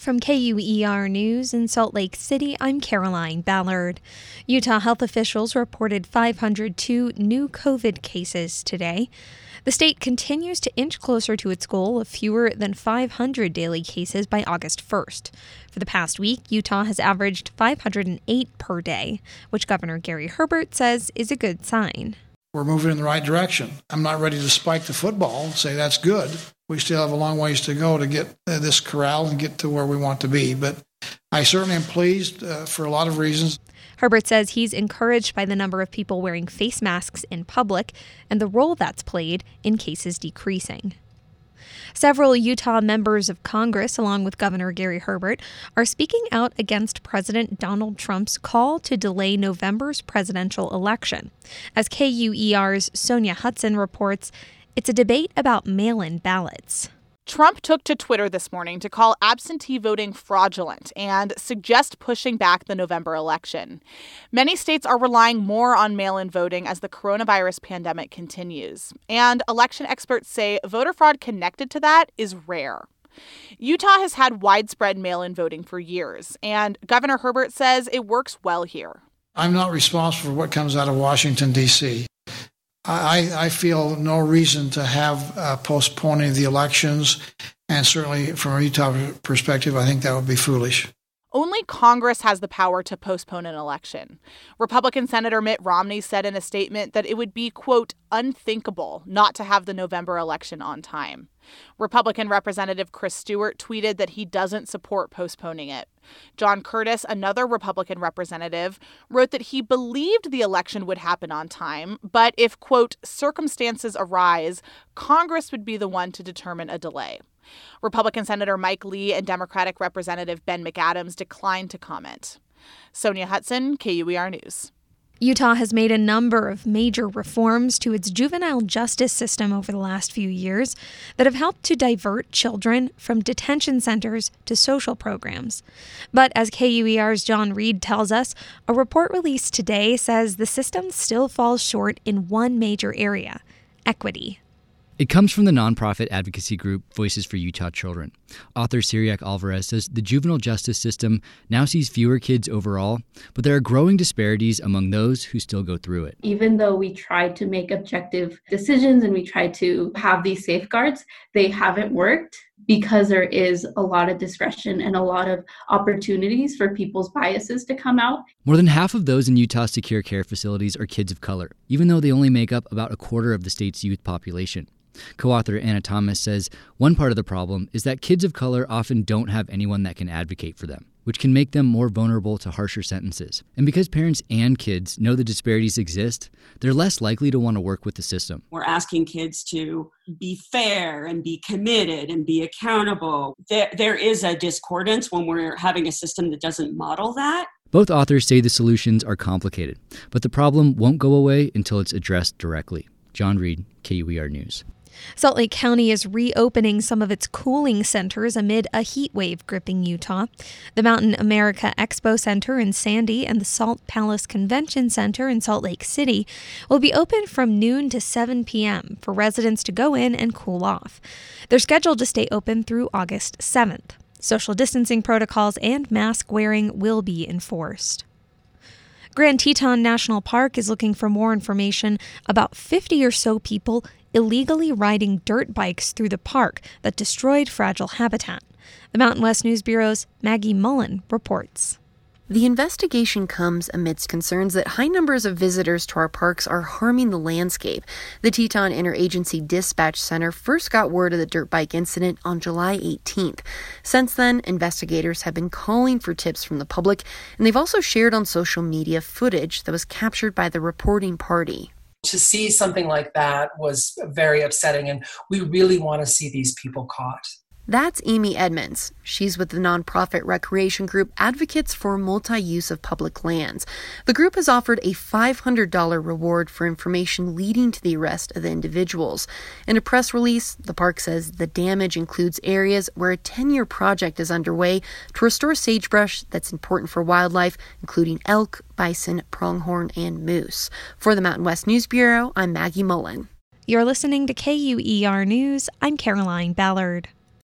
From KUER News in Salt Lake City, I'm Caroline Ballard. Utah health officials reported 502 new COVID cases today. The state continues to inch closer to its goal of fewer than 500 daily cases by August 1st. For the past week, Utah has averaged 508 per day, which Governor Gary Herbert says is a good sign. We're moving in the right direction. I'm not ready to spike the football and say that's good. We still have a long ways to go to get this corral and get to where we want to be. But I certainly am pleased for a lot of reasons. Herbert says he's encouraged by the number of people wearing face masks in public and the role that's played in cases decreasing. Several Utah members of Congress, along with Governor Gary Herbert, are speaking out against President Donald Trump's call to delay November's presidential election. As KUER's Sonia Hudson reports, it's a debate about mail-in ballots. Trump took to Twitter this morning to call absentee voting fraudulent and suggest pushing back the November election. Many states are relying more on mail-in voting as the coronavirus pandemic continues. And election experts say voter fraud connected to that is rare. Utah has had widespread mail-in voting for years, and Governor Herbert says it works well here. I'm not responsible for what comes out of Washington, D.C. I feel no reason to have postponing the elections, and certainly from a Utah perspective, I think that would be foolish. Only Congress has the power to postpone an election. Republican Senator Mitt Romney said in a statement that it would be, quote, unthinkable not to have the November election on time. Republican Representative Chris Stewart tweeted that he doesn't support postponing it. John Curtis, another Republican representative, wrote that he believed the election would happen on time, but if, quote, circumstances arise, Congress would be the one to determine a delay. Republican Senator Mike Lee and Democratic Representative Ben McAdams declined to comment. Sonia Hudson, KUER News. Utah has made a number of major reforms to its juvenile justice system over the last few years that have helped to divert children from detention centers to social programs. But as KUER's John Reed tells us, a report released today says the system still falls short in one major area: equity. It comes from the nonprofit advocacy group Voices for Utah Children. Author Cyriac Alvarez says the juvenile justice system now sees fewer kids overall, but there are growing disparities among those who still go through it. Even though we tried to make objective decisions and we tried to have these safeguards, they haven't worked because there is a lot of discretion and a lot of opportunities for people's biases to come out. More than half of those in Utah's secure care facilities are kids of color, even though they only make up about a quarter of the state's youth population. Co-author Anna Thomas says one part of the problem is that kids of color often don't have anyone that can advocate for them, which can make them more vulnerable to harsher sentences. And because parents and kids know the disparities exist, they're less likely to want to work with the system. We're asking kids to be fair and be committed and be accountable. There is a discordance when we're having a system that doesn't model that. Both authors say the solutions are complicated, but the problem won't go away until it's addressed directly. John Reed, KUER News. Salt Lake County is reopening some of its cooling centers amid a heat wave gripping Utah. The Mountain America Expo Center in Sandy and the Salt Palace Convention Center in Salt Lake City will be open from noon to 7 p.m. for residents to go in and cool off. They're scheduled to stay open through August 7th. Social distancing protocols and mask wearing will be enforced. Grand Teton National Park is looking for more information about 50 or so people illegally riding dirt bikes through the park that destroyed fragile habitat. The Mountain West News Bureau's Maggie Mullen reports. The investigation comes amidst concerns that high numbers of visitors to our parks are harming the landscape. The Teton Interagency Dispatch Center first got word of the dirt bike incident on July 18th. Since then, investigators have been calling for tips from the public, and they've also shared on social media footage that was captured by the reporting party. To see something like that was very upsetting, and we really want to see these people caught. That's Amy Edmonds. She's with the nonprofit recreation group Advocates for Multi-Use of Public Lands. The group has offered a $500 reward for information leading to the arrest of the individuals. In a press release, the park says the damage includes areas where a 10-year project is underway to restore sagebrush that's important for wildlife, including elk, bison, pronghorn, and moose. For the Mountain West News Bureau, I'm Maggie Mullen. You're listening to KUER News. I'm Caroline Ballard.